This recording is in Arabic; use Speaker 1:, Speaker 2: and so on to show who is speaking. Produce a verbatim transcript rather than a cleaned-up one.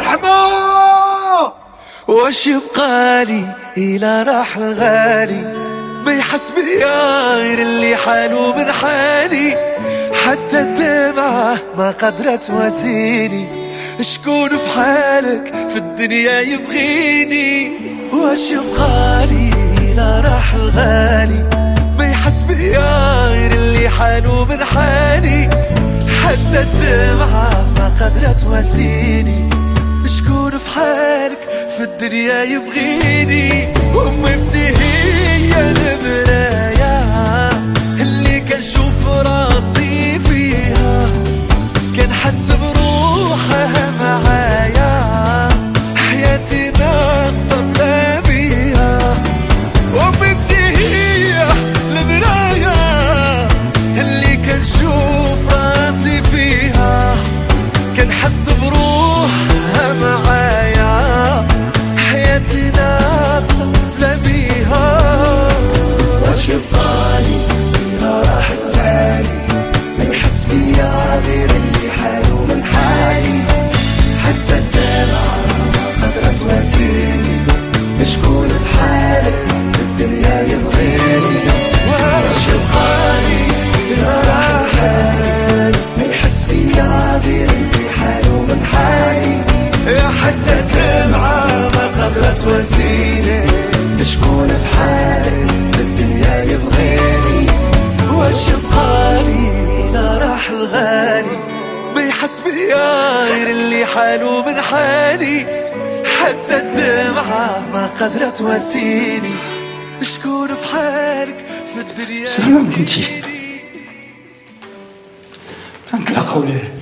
Speaker 1: الرحمة.
Speaker 2: واش يبقالي إلا راح الغالي ما يحس بيا غير اللي حالو من حالي، حتى الدمعة ما قدرت تواسيني، شكون في حالك في الدنيا يبغيني. واش يبقالي إلا راح الغالي ما يحس بيا غير اللي حالو من حالي، حتى الدمعة ما قدرت تواسيني، شكون في حالك في الدنيا يبغيني. أمي بنتي هي المراية اللي كنشوف راسي فيها، كنحس بروحها معايا، حياتي ناقصة بلا بيها. أمي بنتي هي المراية اللي كنشوف راسي فيها، كنحس بروحها معايا، حياتي ناقصة بلا بيها.
Speaker 3: واش يبقالي إلا راح الغالي ما يحس بيا غير اللي حالو من حالي، حتى الدمعة ما قدرت تواسيني، شكون في حالك في الدنيا يبغيني.
Speaker 2: واش يبقالي إلا راح الغالي
Speaker 3: ما يحس بيا غير اللي حالو من حالي،
Speaker 2: حتى الدمعة ما قدرت تواسيني،
Speaker 3: شكون في حالك في الدنيا يبغيني.
Speaker 2: واش يبقالي إلا راح الغالي ما يحس بيا غير اللي حالو من حالي، حتى الدمعة ما قدرت تواسيني، شكون في حالك في الدنيا
Speaker 1: سلام بنتي، تنطلقوا ليه